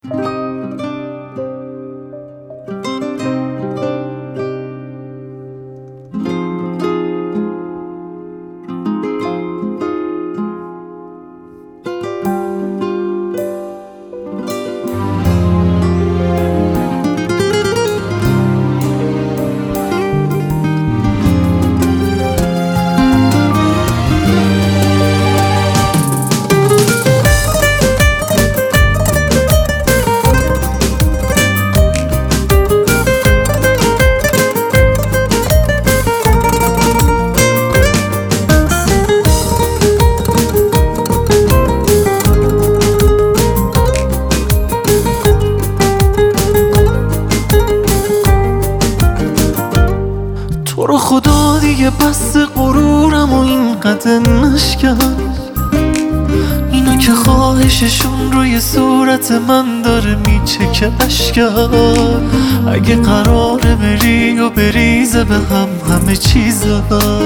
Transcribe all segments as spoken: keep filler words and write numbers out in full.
تو رو خدا دیگه بس غرورم و اینقدر نشکن، اینا که خواهششون روی صورت من داره میچکه اشکن. اگه قراره بری و بریزه به هم همه چیزم،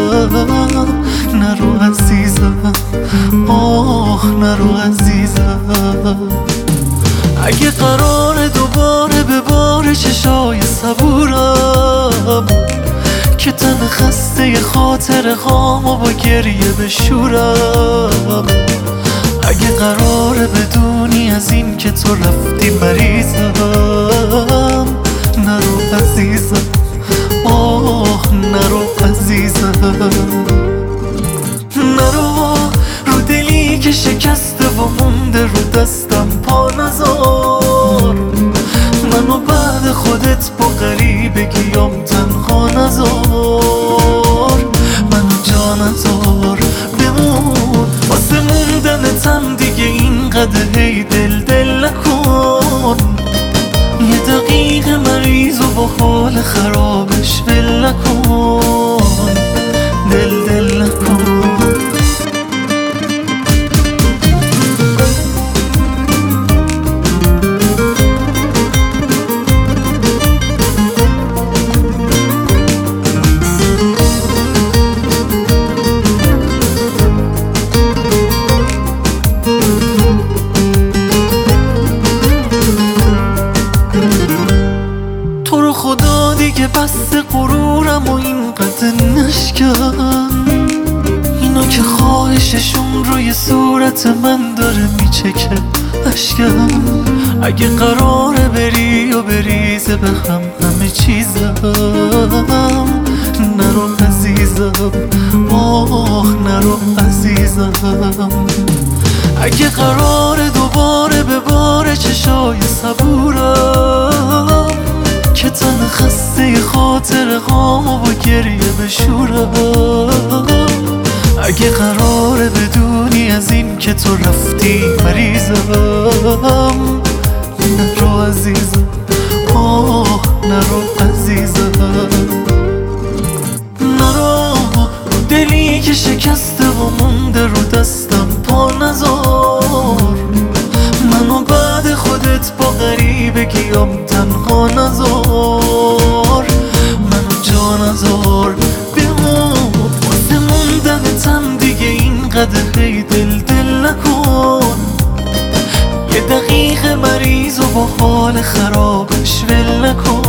نرو عزیزم، آه نرو عزیزم. اگه قراره دوباره به بار چشای صبورم که تن خسته خاطر خامو با گریه بشورم، اگه قراره بدونی از این که تو رفتی مریضم، نرو عزیزم، آه نرو عزیزم. نرو رو دلی که شکسته و مونده رو دستم پا نذار، منو بعد خودت با غریبگیام تنها نذار، منو جا نذار بمون واسه موندنتم دیگه اینقدر هی دل دل نکن. یه دقیقه مریض و با حال خرابش ول نکن، دل دل نکن. تو رو خدا دیگه بس غرورم و اینقدر نشکن، اینا که خواهششون روی صورت من داره میچکه اشکن. اگه قراره بری و بریزه به هم همه چیزم، نرو عزیزم، آه نرو عزیزم. اگه قراره دوباره به بار چشای صبورم که تن خسته خاطر غامو با گریه بشورم، اگه قراره بدونی از این که تو رفتی مریضم، نرو عزیزم، آه نرو عزیزم. نرو دلی که شکسته و مونده رو دستم پا نذار، منو بعد خودت با غریبگیام تنها نذار، منو جا نذار بمون واسه موندنتم دیگه اینقدر هی دل دل نکن. یه دقیقه مریض و با حال خرابش ول نکن.